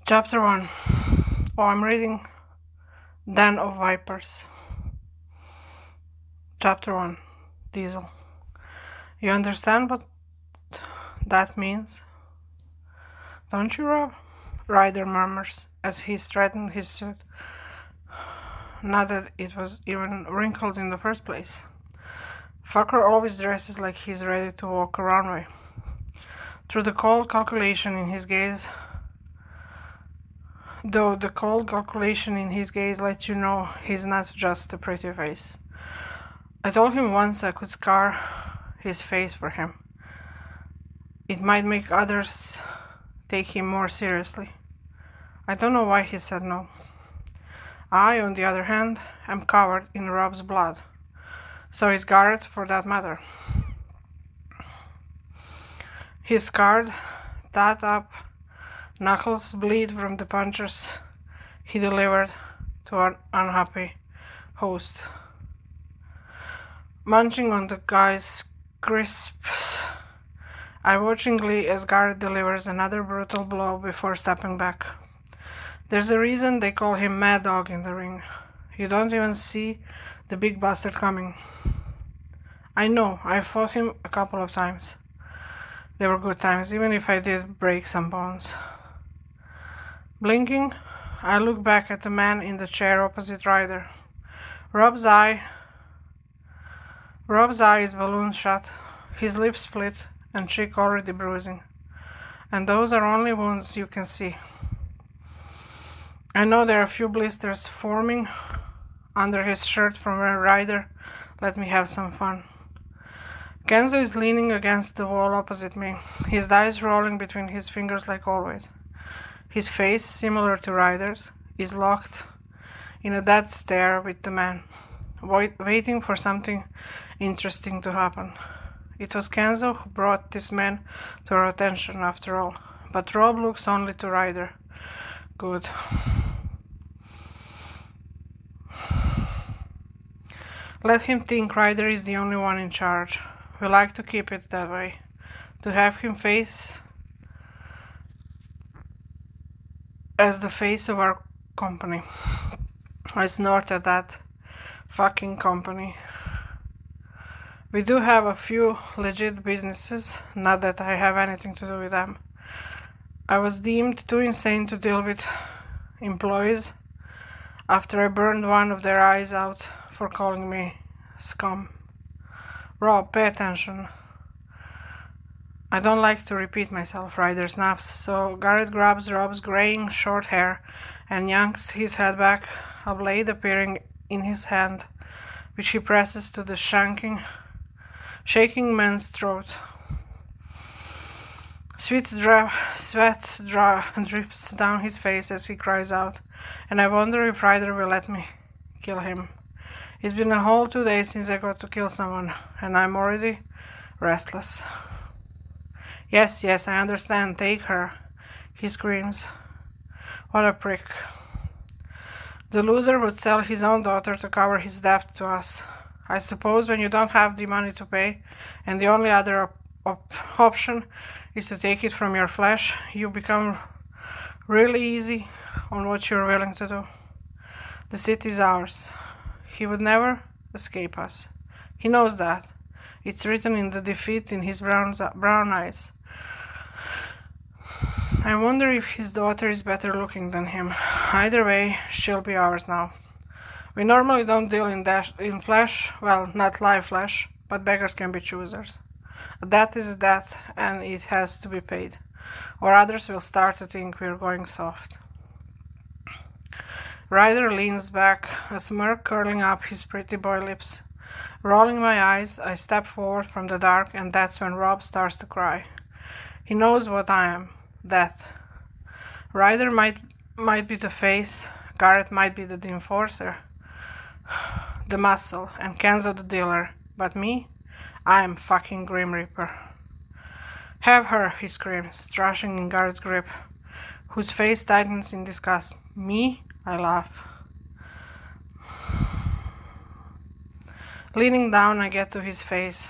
Chapter 1. Oh, I'm reading Den of Vipers. Chapter 1. Diesel. You understand what that means? Don't you, Rob? Ryder murmurs as he straightens his suit. Not that it was even wrinkled in the first place. Fucker always dresses like he's ready to walk a runway. Through the cold calculation in his gaze, though the cold calculation in his gaze lets you know he's not just a pretty face. I told him once I could scar his face for him. It might make others take him more seriously. I don't know why he said no. I, on the other hand, am covered in Rob's blood. So is Garrett, for that matter. His scarred, tatted up knuckles bleed from the punches he delivered to an unhappy host. Munching on the guy's crisps, I watch in glee as Garrett delivers another brutal blow before stepping back. There's a reason they call him Mad Dog in the ring. You don't even see the big bastard coming. I know, I fought him a couple of times. They were good times, even if I did break some bones. Blinking, I look back at the man in the chair opposite Ryder. Rob's eye is balloon shut, his lips split, and cheek already bruising. And those are only wounds you can see. I know there are a few blisters forming under his shirt from where Ryder let me have some fun. Kenzo is leaning against the wall opposite me, his eyes rolling between his fingers like always. His face, similar to Ryder's, is locked in a dead stare with the man, waiting for something interesting to happen. It was Kenzo who brought this man to our attention after all, but Rob looks only to Ryder. Good. Let him think Ryder is the only one in charge. We like to keep it that way. To have him face as the face of our company. I snort at that fucking company. We do have a few legit businesses, not that I have anything to do with them. I was deemed too insane to deal with employees after I burned one of their eyes out for calling me scum. Rob, pay attention. I don't like to repeat myself, Ryder snaps, so Garrett grabs Rob's graying short hair and yanks his head back, a blade appearing in his hand, which he presses to the shaking man's throat. Sweat drips down his face as he cries out, and I wonder if Ryder will let me kill him. It's been a whole 2 days since I got to kill someone, and I'm already restless. Yes, I understand. Take her, he screams. What a prick. The loser would sell his own daughter to cover his debt to us. I suppose when you don't have the money to pay, and the only other option is to take it from your flesh, you become really easy on what you're willing to do. The city's ours. He would never escape us. He knows that. It's written in the defeat in his brown eyes. I wonder if his daughter is better looking than him. Either way, she'll be ours now. We normally don't deal in flesh, well, not live flesh, but beggars can be choosers. A debt is a debt, and it has to be paid, or others will start to think we're going soft. Ryder leans back, a smirk curling up his pretty boy lips. Rolling my eyes, I step forward from the dark, and that's when Rob starts to cry. He knows what I am. Death. Ryder might be the face, Garrett might be the enforcer, the muscle, and Kenzo the dealer, but me? I am fucking Grim Reaper. Have her, he screams, thrashing in Garrett's grip, whose face tightens in disgust. Me? I laugh. Leaning down, I get to his face,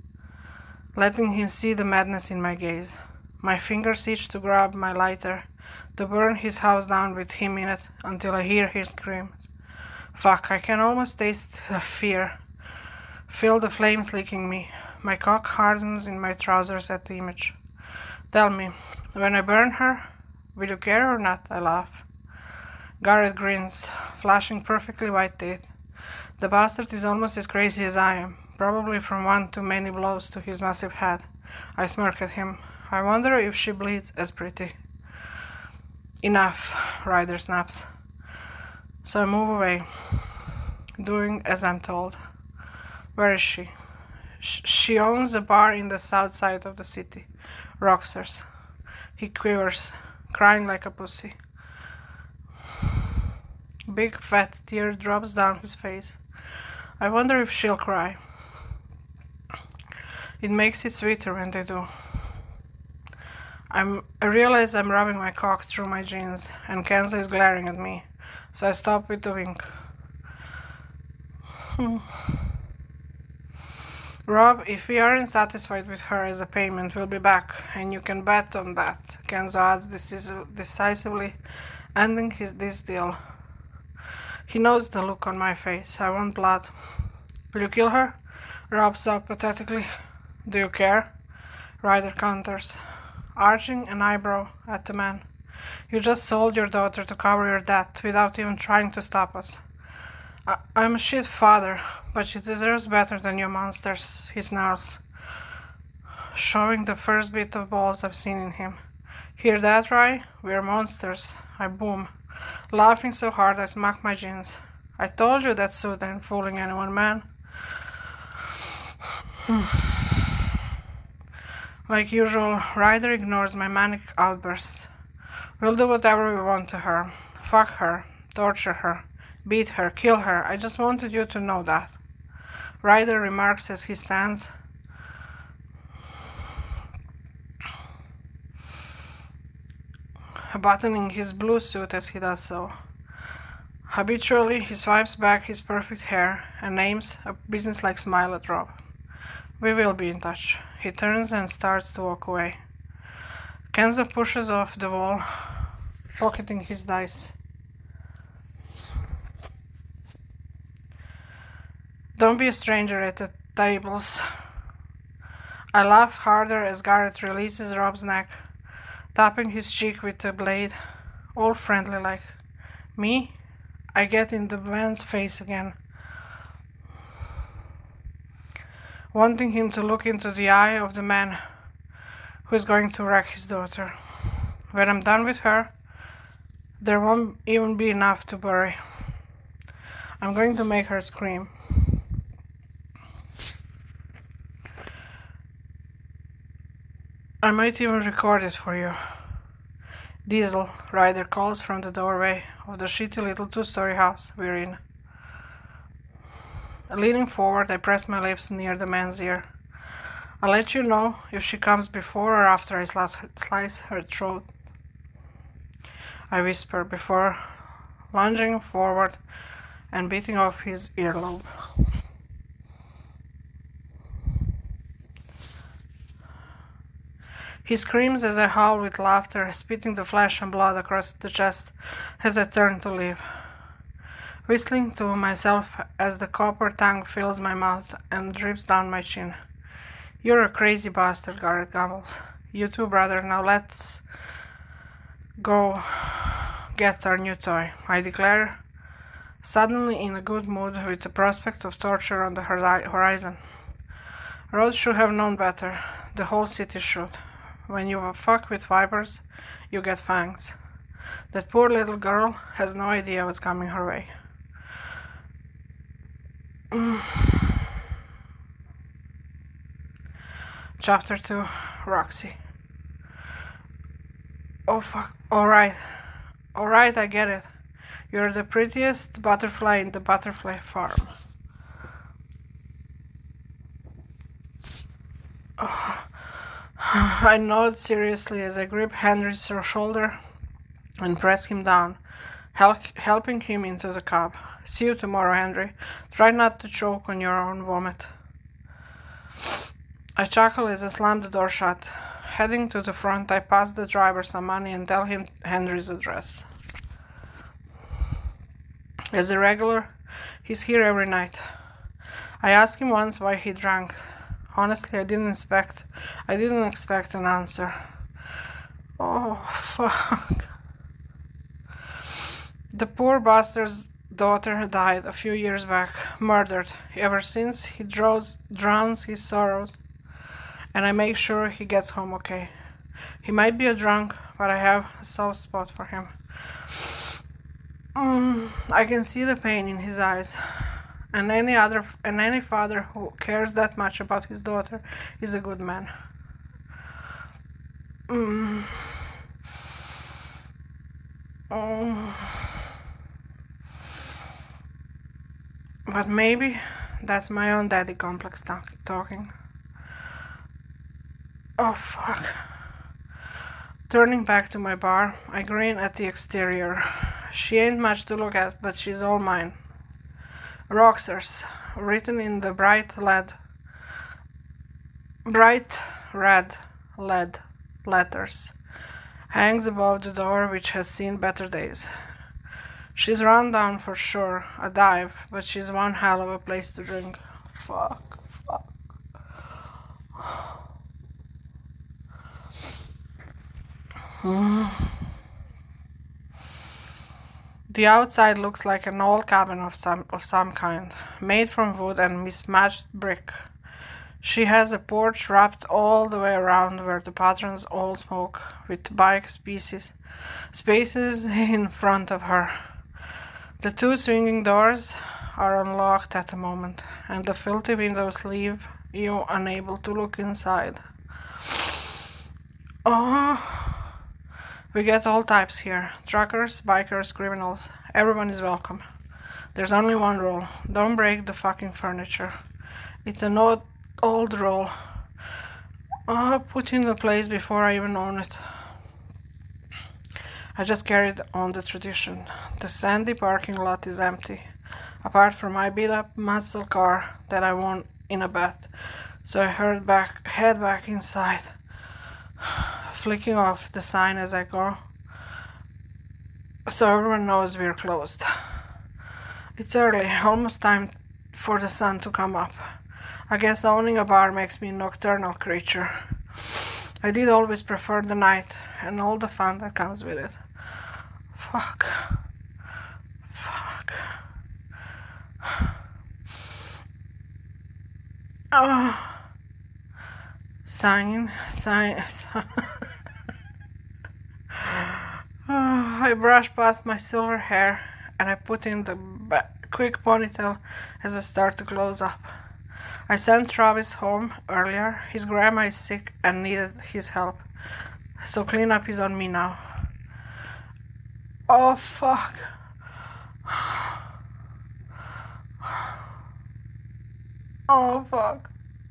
letting him see the madness in my gaze. My fingers itch to grab my lighter, to burn his house down with him in it until I hear his screams. Fuck, I can almost taste the fear. Feel the flames licking me. My cock hardens in my trousers at the image. Tell me, when I burn her, will you care or not? I laugh. Garrett grins, flashing perfectly white teeth. The bastard is almost as crazy as I am, probably from one too many blows to his massive head. I smirk at him. I wonder if she bleeds as pretty. Enough, Ryder snaps. So I move away, doing as I'm told. Where is she? She owns a bar in the south side of the city. Roxers. He quivers, crying like a pussy. Big fat tear drops down his face. I wonder if she'll cry. It makes it sweeter when they do. I realize I'm rubbing my cock through my jeans, and Kenzo is glaring at me, so I stop with a wink. Rob, if we aren't satisfied with her as a payment, we'll be back, and you can bet on that, Kenzo adds decisively, ending this deal. He knows the look on my face. I want blood. Will you kill her? Rob sobs pathetically. Do you care? Ryder counters, arching an eyebrow at the man. You just sold your daughter to cover your debt without even trying to stop us. I'm a shit father, but she deserves better than you monsters, he snarls, showing the first bit of balls I've seen in him. Hear that, Rye? We're monsters. I boom, laughing so hard I smack my jeans. I told you that suit ain't fooling anyone, man. Like usual, Ryder ignores my manic outbursts. We'll do whatever we want to her. Fuck her, torture her, beat her, kill her. I just wanted you to know that. Ryder remarks as he stands, buttoning his blue suit as he does so. Habitually, he swipes back his perfect hair and aims a businesslike smile at Rob. We will be in touch. He turns and starts to walk away. Kenzo pushes off the wall, pocketing his dice. Don't be a stranger at the tables. I laugh harder as Garrett releases Rob's neck, tapping his cheek with the blade, all friendly like. Me? I get in the man's face again, wanting him to look into the eye of the man who is going to wreck his daughter. When I'm done with her, there won't even be enough to bury. I'm going to make her scream. I might even record it for you. Diesel, Ryder calls from the doorway of the shitty little two-story house we're in. Leaning forward, I press my lips near the man's ear. I'll let you know if she comes before or after I slice her throat, I whisper before lunging forward and beating off his earlobe. He screams as I howl with laughter, spitting the flesh and blood across the chest as I turn to leave, whistling to myself as the copper tongue fills my mouth and drips down my chin. You're a crazy bastard, Garrett gumbles. You too, brother. Now let's go get our new toy, I declare, suddenly in a good mood with the prospect of torture on the horizon. Rhodes should have known better. The whole city should. When you fuck with vipers, you get fangs. That poor little girl has no idea what's coming her way. Chapter 2, Roxy. Oh fuck, alright, I get it. You're the prettiest butterfly in the butterfly farm. Oh. I nod seriously as I grip Henry's shoulder and press him down, helping him into the cab. See you tomorrow, Henry. Try not to choke on your own vomit. I chuckle as I slam the door shut. Heading to the front, I pass the driver some money and tell him Henry's address. As a regular, he's here every night. I asked him once why he drank. Honestly, I didn't expect an answer. Oh, fuck. The poor bastard's daughter died a few years back, murdered. Ever since, he drowns his sorrows, and I make sure he gets home okay. He might be a drunk, but I have a soft spot for him. I can see the pain in his eyes, and any father who cares that much about his daughter is a good man. But maybe that's my own daddy complex talking. Oh, fuck. Turning back to my bar, I grin at the exterior. She ain't much to look at, but she's all mine. Roxers, written in the bright red lead letters, hangs above the door, which has seen better days. She's run down for sure, a dive, but she's one hell of a place to drink. Fuck. The outside looks like an old cabin of some kind, made from wood and mismatched brick. She has a porch wrapped all the way around where the patrons all smoke, with bike spaces in front of her. The two swinging doors are unlocked at the moment, and the filthy windows leave you unable to look inside. Oh, we get all types here. Truckers, bikers, criminals. Everyone is welcome. There's only one rule. Don't break the fucking furniture. It's an old rule. Put in the place before I even own it. I just carried on the tradition. The sandy parking lot is empty, apart from my beat-up muscle car that I won in a bet. So I head back inside, flicking off the sign as I go, so everyone knows we're closed. It's early, almost time for the sun to come up. I guess owning a bar makes me a nocturnal creature. I did always prefer the night and all the fun that comes with it. Fuck. Oh. Sighing. I brush past my silver hair and I put in the quick ponytail as I start to close up. I sent Travis home earlier. His grandma is sick and needed his help, so cleanup is on me now. Oh, fuck. Oh, fuck.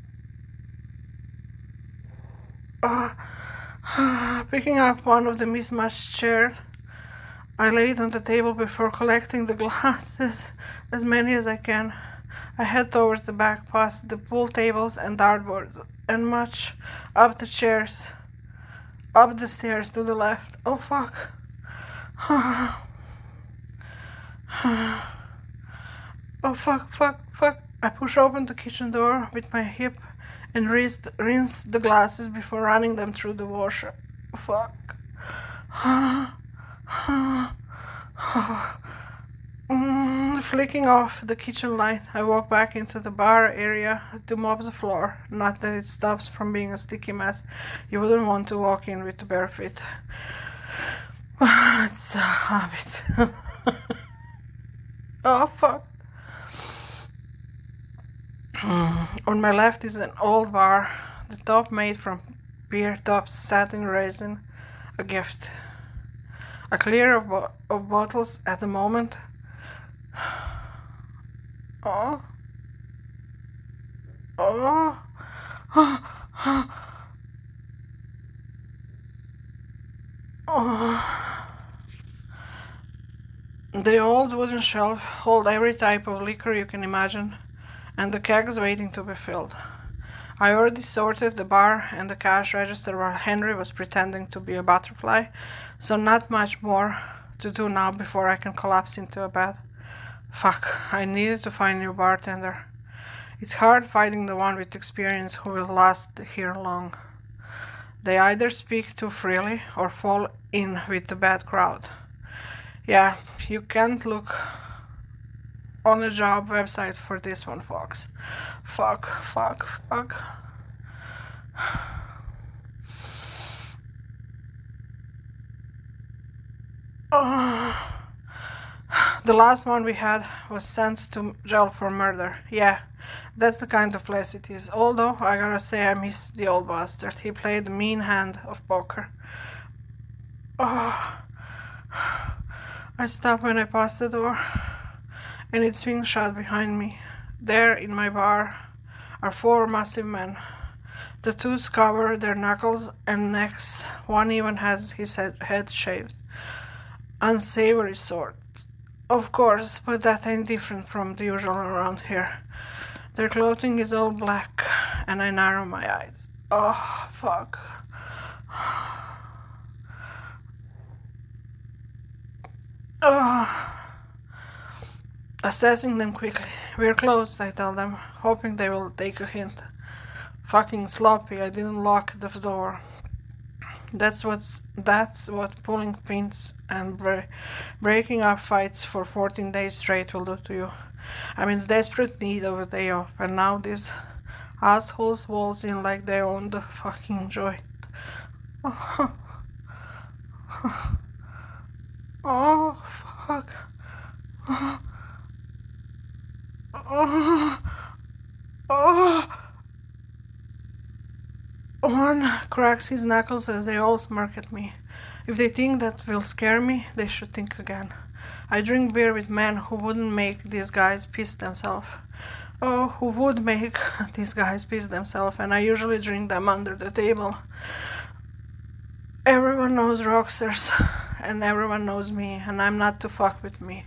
Picking up one of the mismatched chairs, I lay it on the table before collecting the glasses, as many as I can. I head towards the back, past the pool tables and dartboards, and march up the stairs to the left. Oh, fuck. Oh, fuck. I push open the kitchen door with my hip and rinse the glasses before running them through the washer. Fuck. Flicking off the kitchen light, I walk back into the bar area to mop the floor. Not that it stops from being a sticky mess. You wouldn't want to walk in with bare feet. It's a habit. Oh, fuck. On my left is an old bar, the top made from beer tops, satin resin, a gift. A clear of bottles at the moment. Oh. The old wooden shelf holds every type of liquor you can imagine, and the kegs waiting to be filled. I already sorted the bar and the cash register while Henry was pretending to be a butterfly, so not much more to do now before I can collapse into a bed. Fuck, I needed to find a new bartender. It's hard finding the one with experience who will last here long. They either speak too freely or fall in with the bad crowd. Yeah, you can't look on a job website for this one, folks. Fuck. The last one we had was sent to jail for murder. Yeah, that's the kind of place it is. Although, I gotta say I miss the old bastard. He played a mean hand of poker. Oh. I stop when I pass the door, and it swings shut behind me. There, in my bar, are 4 massive men. The 2 cover their knuckles and necks. One even has his head shaved. Unsavory sorts, of course, but that ain't different from the usual around here. Their clothing is all black, and I narrow my eyes. Oh, fuck. Oh. Assessing them quickly. We're closed, I tell them, hoping they will take a hint. Fucking sloppy, I didn't lock the door. That's what pulling pins and breaking up fights for 14 days straight will do to you. I'm in desperate need of a day off, and now these assholes waltz in like they own the fucking joint. Oh, oh fuck. Oh. One cracks his knuckles as they all smirk at me. If they think that will scare me, they should think again. I drink beer with men who wouldn't make these guys piss themselves. Oh, who would make these guys piss themselves, and I usually drink them under the table. Everyone knows Rockstars, and everyone knows me, and I'm not to fuck with me.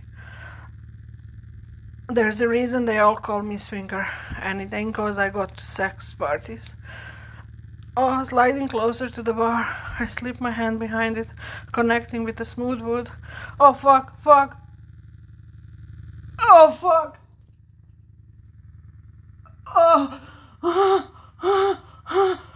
There's a reason they all call me Swinger, and it ain't cause I go to sex parties. Oh, sliding closer to the bar, I slip my hand behind it, connecting with the smooth wood. Oh, fuck. Oh, fuck. Oh.